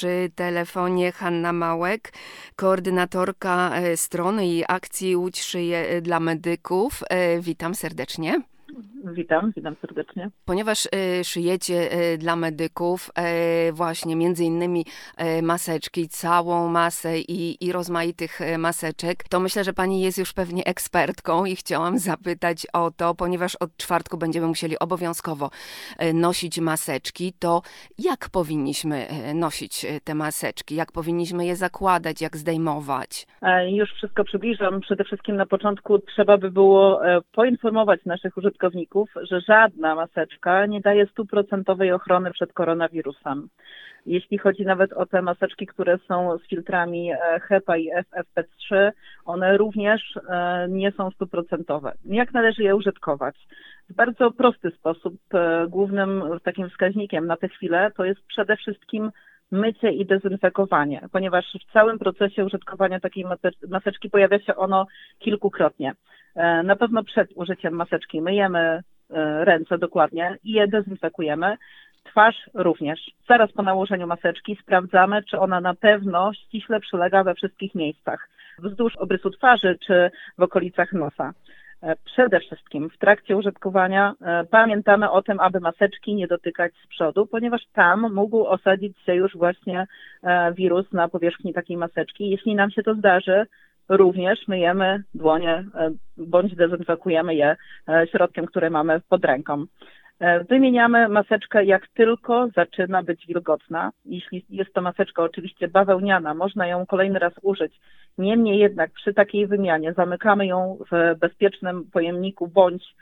przy telefonie Hanna Małek, koordynatorka strony i akcji Łódź szyje dla medyków. Witam serdecznie. Witam serdecznie. Ponieważ szyjecie dla medyków właśnie między innymi maseczki, całą masę i rozmaitych maseczek, to myślę, że pani jest już pewnie ekspertką i chciałam zapytać o to, ponieważ od czwartku będziemy musieli obowiązkowo nosić maseczki, to jak powinniśmy nosić te maseczki? Jak powinniśmy je zakładać, jak zdejmować? Już wszystko przybliżam. Przede wszystkim na początku trzeba by było poinformować naszych użytkowników, że żadna maseczka nie daje 100% ochrony przed koronawirusem. Jeśli chodzi nawet o te maseczki, które są z filtrami HEPA i FFP3, one również nie są 100%. Jak należy je użytkować? W bardzo prosty sposób, głównym takim wskaźnikiem na tę chwilę to jest przede wszystkim mycie i dezynfekowanie, ponieważ w całym procesie użytkowania takiej maseczki pojawia się ono kilkukrotnie. Na pewno przed użyciem maseczki myjemy ręce dokładnie i je dezynfekujemy. Twarz również. Zaraz po nałożeniu maseczki sprawdzamy, czy ona na pewno ściśle przylega we wszystkich miejscach, wzdłuż obrysu twarzy czy w okolicach nosa. Przede wszystkim w trakcie użytkowania pamiętamy o tym, aby maseczki nie dotykać z przodu, ponieważ tam mógł osadzić się już właśnie wirus na powierzchni takiej maseczki. Jeśli nam się to zdarzy, również myjemy dłonie bądź dezynfekujemy je środkiem, który mamy pod ręką. Wymieniamy maseczkę, jak tylko zaczyna być wilgotna. Jeśli jest to maseczka oczywiście bawełniana, można ją kolejny raz użyć. Niemniej jednak przy takiej wymianie zamykamy ją w bezpiecznym pojemniku bądź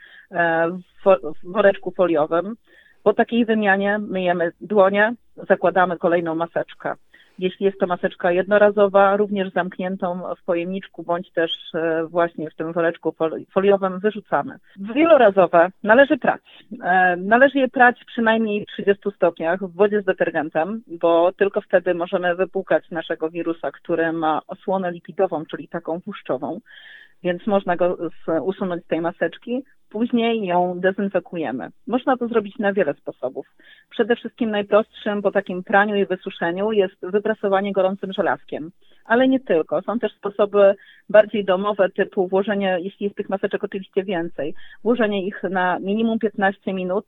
w woreczku foliowym. Po takiej wymianie myjemy dłonie, zakładamy kolejną maseczkę. Jeśli jest to maseczka jednorazowa, również zamkniętą w pojemniczku, bądź też właśnie w tym woreczku foliowym wyrzucamy. Wielorazowe należy prać. Należy je prać przynajmniej w 30 stopniach w wodzie z detergentem, bo tylko wtedy możemy wypłukać naszego wirusa, który ma osłonę lipidową, czyli taką tłuszczową, więc można go usunąć z tej maseczki. Później ją dezynfekujemy. Można to zrobić na wiele sposobów. Przede wszystkim najprostszym po takim praniu i wysuszeniu jest wyprasowanie gorącym żelazkiem. Ale nie tylko. Są też sposoby bardziej domowe typu włożenie, jeśli jest tych maseczek oczywiście więcej, włożenie ich na minimum 15 minut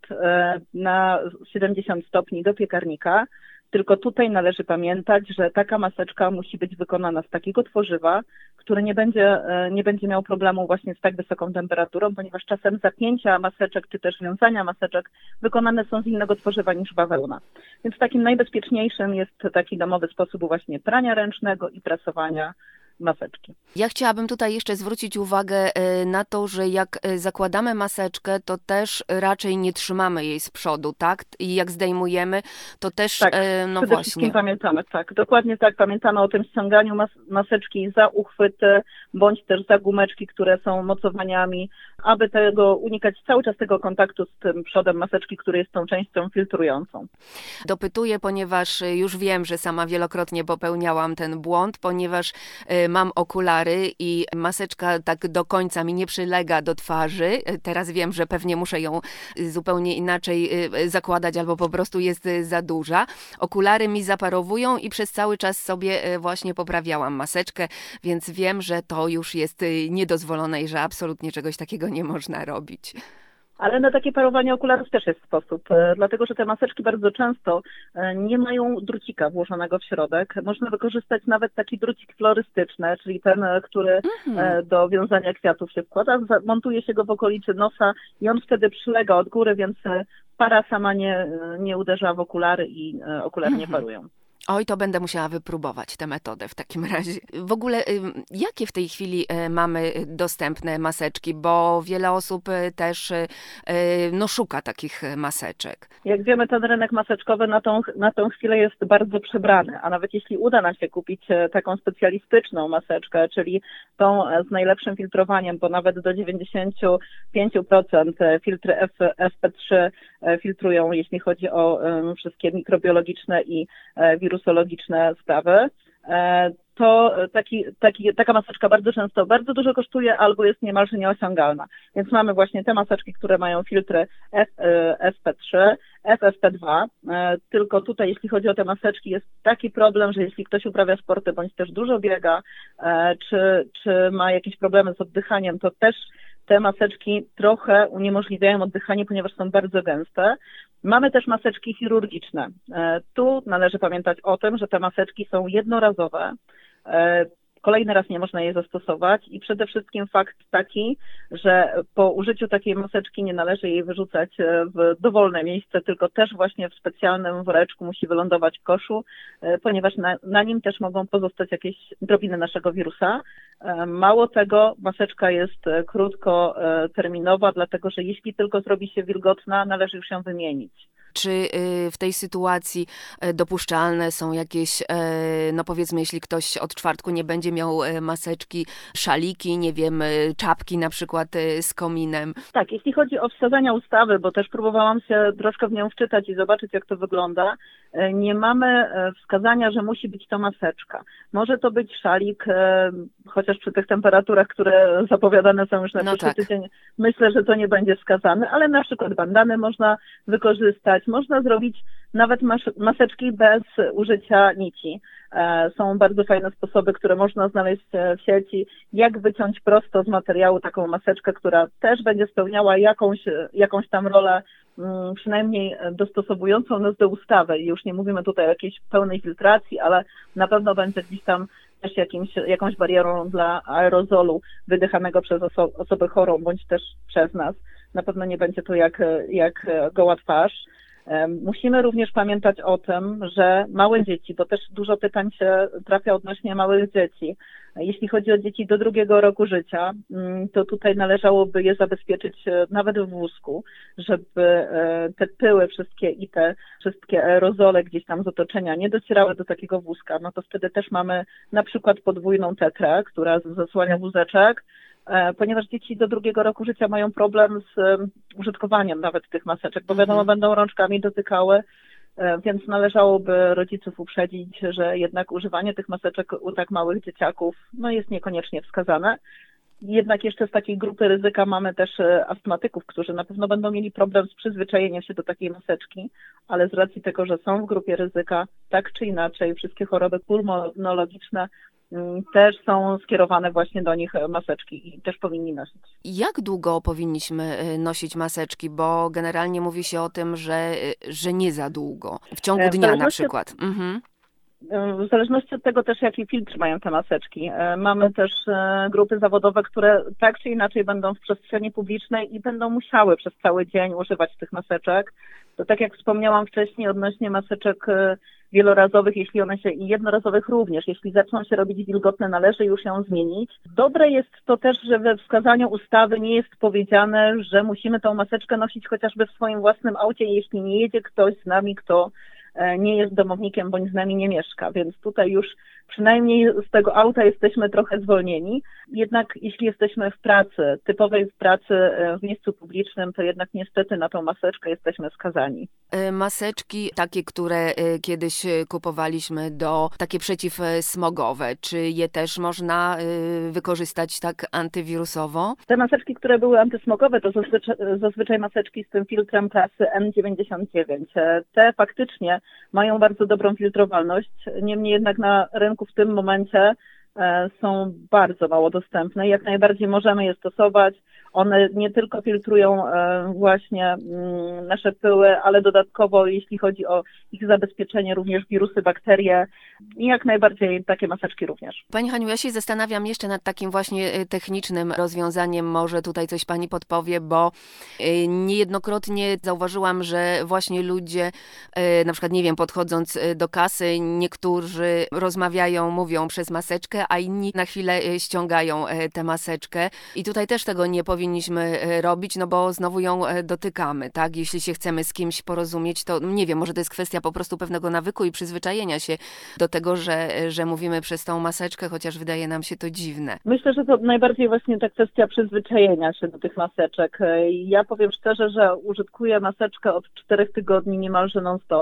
na 70 stopni do piekarnika. Tylko tutaj należy pamiętać, że taka maseczka musi być wykonana z takiego tworzywa, który nie będzie miał problemu właśnie z tak wysoką temperaturą, ponieważ czasem zapięcia maseczek czy też wiązania maseczek wykonane są z innego tworzywa niż bawełna. Więc takim najbezpieczniejszym jest taki domowy sposób właśnie prania ręcznego i prasowania maseczki. Ja chciałabym tutaj jeszcze zwrócić uwagę na to, że jak zakładamy maseczkę, to też raczej nie trzymamy jej z przodu, tak? I jak zdejmujemy, to też, tak, no przede właśnie. wszystkim pamiętamy, tak, dokładnie tak, pamiętamy o tym ściąganiu maseczki za uchwyty, bądź też za gumeczki, które są mocowaniami, aby tego unikać cały czas tego kontaktu z tym przodem maseczki, który jest tą częścią filtrującą. Dopytuję, ponieważ już wiem, że sama wielokrotnie popełniałam ten błąd, ponieważ mam okulary i maseczka tak do końca mi nie przylega do twarzy. Teraz wiem, że pewnie muszę ją zupełnie inaczej zakładać albo po prostu jest za duża. Okulary mi zaparowują i przez cały czas sobie właśnie poprawiałam maseczkę, więc wiem, że to już jest niedozwolone i że absolutnie czegoś takiego nie można robić. Ale na takie parowanie okularów też jest sposób, dlatego że te maseczki bardzo często nie mają drucika włożonego w środek. Można wykorzystać nawet taki drucik florystyczny, czyli ten, który do wiązania kwiatów się wkłada, montuje się go w okolicy nosa i on wtedy przylega od góry, więc para sama nie uderza w okulary i okulary nie parują. Oj, to będę musiała wypróbować tę metodę w takim razie. W ogóle jakie w tej chwili mamy dostępne maseczki, bo wiele osób też szuka takich maseczek. Jak wiemy, ten rynek maseczkowy na tą chwilę jest bardzo przebrany, a nawet jeśli uda nam się kupić taką specjalistyczną maseczkę, czyli tą z najlepszym filtrowaniem, bo nawet do 95% filtry FP3 filtrują, jeśli chodzi o wszystkie mikrobiologiczne i wirusologiczne sprawy, to taka maseczka bardzo często bardzo dużo kosztuje albo jest niemalże nieosiągalna. Więc mamy właśnie te maseczki, które mają filtry FP3, FFP2, tylko tutaj jeśli chodzi o te maseczki jest taki problem, że jeśli ktoś uprawia sporty bądź też dużo biega, czy ma jakieś problemy z oddychaniem, to też te maseczki trochę uniemożliwiają oddychanie, ponieważ są bardzo gęste. Mamy też maseczki chirurgiczne. Tu należy pamiętać o tym, że te maseczki są jednorazowe. Kolejny raz nie można jej zastosować i przede wszystkim fakt taki, że po użyciu takiej maseczki nie należy jej wyrzucać w dowolne miejsce, tylko też właśnie w specjalnym woreczku musi wylądować w koszu, ponieważ na nim też mogą pozostać jakieś drobiny naszego wirusa. Mało tego, maseczka jest krótkoterminowa, dlatego że jeśli tylko zrobi się wilgotna, należy już ją wymienić. Czy w tej sytuacji dopuszczalne są jakieś, no powiedzmy, jeśli ktoś od czwartku nie będzie miał maseczki, szaliki, nie wiem, czapki na przykład z kominem? Tak, jeśli chodzi o wskazania ustawy, bo też próbowałam się troszkę w nią wczytać i zobaczyć, jak to wygląda, nie mamy wskazania, że musi być to maseczka. Może to być szalik, chociaż przy tych temperaturach, które zapowiadane są już na przyszły tydzień, myślę, że to nie będzie wskazane, ale na przykład bandany można wykorzystać, można zrobić nawet maseczki bez użycia nici. Są bardzo fajne sposoby, które można znaleźć w sieci, jak wyciąć prosto z materiału taką maseczkę, która też będzie spełniała jakąś tam rolę, przynajmniej dostosowującą nas do ustawy. I już nie mówimy tutaj o jakiejś pełnej filtracji, ale na pewno będzie gdzieś tam też jakąś barierą dla aerozolu wydychanego przez osobę chorą, bądź też przez nas. Na pewno nie będzie to jak goła twarz. Musimy również pamiętać o tym, że małe dzieci, bo też dużo pytań się trafia odnośnie małych dzieci. Jeśli chodzi o dzieci do 2 roku życia, to tutaj należałoby je zabezpieczyć nawet w wózku, żeby te pyły wszystkie i te wszystkie aerozole gdzieś tam z otoczenia nie docierały do takiego wózka. No to wtedy też mamy na przykład podwójną tetrę, która zasłania wózeczek, ponieważ dzieci do 2 roku życia mają problem z użytkowaniem nawet tych maseczek, bo wiadomo, będą rączkami dotykały, więc należałoby rodziców uprzedzić, że jednak używanie tych maseczek u tak małych dzieciaków jest niekoniecznie wskazane. Jednak jeszcze z takiej grupy ryzyka mamy też astmatyków, którzy na pewno będą mieli problem z przyzwyczajeniem się do takiej maseczki, ale z racji tego, że są w grupie ryzyka, tak czy inaczej wszystkie choroby pulmonologiczne też są skierowane właśnie do nich maseczki i też powinni nosić. Jak długo powinniśmy nosić maseczki? Bo generalnie mówi się o tym, że nie za długo. W ciągu dnia na przykład. W zależności od tego też, jaki filtr mają te maseczki. Mamy też grupy zawodowe, które tak czy inaczej będą w przestrzeni publicznej i będą musiały przez cały dzień używać tych maseczek. To tak jak wspomniałam wcześniej odnośnie maseczek wielorazowych, jeśli one się i jednorazowych również, jeśli zaczną się robić wilgotne, należy już ją zmienić. Dobre jest to też, że we wskazaniu ustawy nie jest powiedziane, że musimy tą maseczkę nosić chociażby w swoim własnym aucie, jeśli nie jedzie ktoś z nami, kto nie jest domownikiem bądź z nami nie mieszka, więc tutaj już przynajmniej z tego auta jesteśmy trochę zwolnieni. Jednak jeśli jesteśmy w pracy, typowej pracy w miejscu publicznym, to jednak niestety na tą maseczkę jesteśmy skazani. Maseczki takie, które kiedyś kupowaliśmy takie przeciwsmogowe, czy je też można wykorzystać tak antywirusowo? Te maseczki, które były antysmogowe, to zazwyczaj maseczki z tym filtrem klasy N99. Te faktycznie mają bardzo dobrą filtrowalność, niemniej jednak na rynku w tym momencie są bardzo mało dostępne. Jak najbardziej możemy je stosować. One nie tylko filtrują właśnie nasze pyły, ale dodatkowo, jeśli chodzi o ich zabezpieczenie, również wirusy, bakterie i jak najbardziej takie maseczki również. Pani Haniu, ja się zastanawiam jeszcze nad takim właśnie technicznym rozwiązaniem. Może tutaj coś Pani podpowie, bo niejednokrotnie zauważyłam, że właśnie ludzie, na przykład, nie wiem, podchodząc do kasy, niektórzy rozmawiają, mówią przez maseczkę, a inni na chwilę ściągają tę maseczkę. I tutaj też tego nie powinniśmy robić, no bo znowu ją dotykamy, tak? Jeśli się chcemy z kimś porozumieć, to nie wiem, może to jest kwestia po prostu pewnego nawyku i przyzwyczajenia się do tego, że mówimy przez tą maseczkę, chociaż wydaje nam się to dziwne. Myślę, że to najbardziej właśnie ta kwestia przyzwyczajenia się do tych maseczek. Ja powiem szczerze, że użytkuję maseczkę od 4 tygodni niemalże non-stop.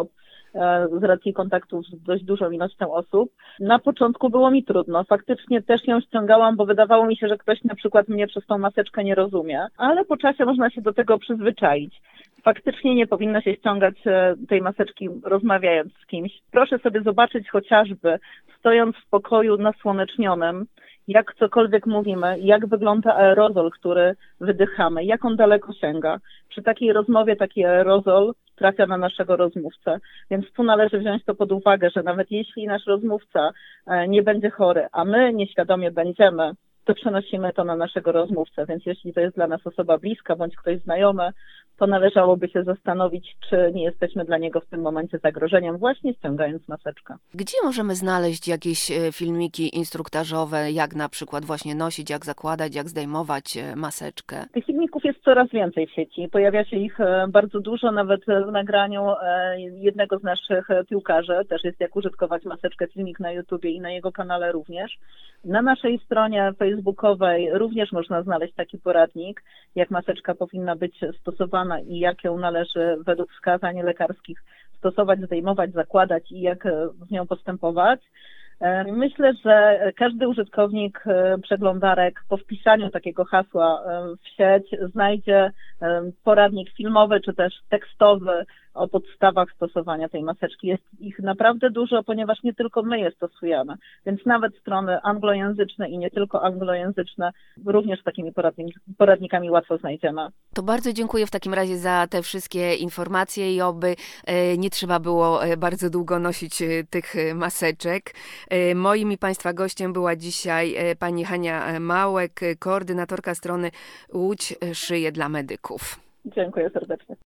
z racji kontaktów z dość dużą ilością osób. Na początku było mi trudno. Faktycznie też ją ściągałam, bo wydawało mi się, że ktoś na przykład mnie przez tą maseczkę nie rozumie, ale po czasie można się do tego przyzwyczaić. Faktycznie nie powinno się ściągać tej maseczki rozmawiając z kimś. Proszę sobie zobaczyć chociażby, stojąc w pokoju nasłonecznionym, jak cokolwiek mówimy, jak wygląda aerozol, który wydychamy, jak on daleko sięga. Przy takiej rozmowie taki aerozol trafia na naszego rozmówcę. Więc tu należy wziąć to pod uwagę, że nawet jeśli nasz rozmówca nie będzie chory, a my nieświadomie będziemy, to przenosimy to na naszego rozmówcę. Więc jeśli to jest dla nas osoba bliska bądź ktoś znajomy, to należałoby się zastanowić, czy nie jesteśmy dla niego w tym momencie zagrożeniem, właśnie ściągając maseczkę. Gdzie możemy znaleźć jakieś filmiki instruktażowe, jak na przykład właśnie nosić, jak zakładać, jak zdejmować maseczkę? Tych filmików jest coraz więcej w sieci. Pojawia się ich bardzo dużo, nawet w nagraniu jednego z naszych piłkarzy. Też jest jak użytkować maseczkę, filmik na YouTubie i na jego kanale również. Na naszej stronie facebookowej również można znaleźć taki poradnik, jak maseczka powinna być stosowana i jak ją należy według wskazań lekarskich stosować, zdejmować, zakładać i jak z nią postępować. Myślę, że każdy użytkownik przeglądarek po wpisaniu takiego hasła w sieć znajdzie poradnik filmowy czy też tekstowy o podstawach stosowania tej maseczki. Jest ich naprawdę dużo, ponieważ nie tylko my je stosujemy, więc nawet strony anglojęzyczne i nie tylko anglojęzyczne również z takimi poradnikami łatwo znajdziemy. To bardzo dziękuję w takim razie za te wszystkie informacje i oby nie trzeba było bardzo długo nosić tych maseczek. Moim i Państwa gościem była dzisiaj pani Hania Małek, koordynatorka strony Łódź szyje dla medyków. Dziękuję serdecznie.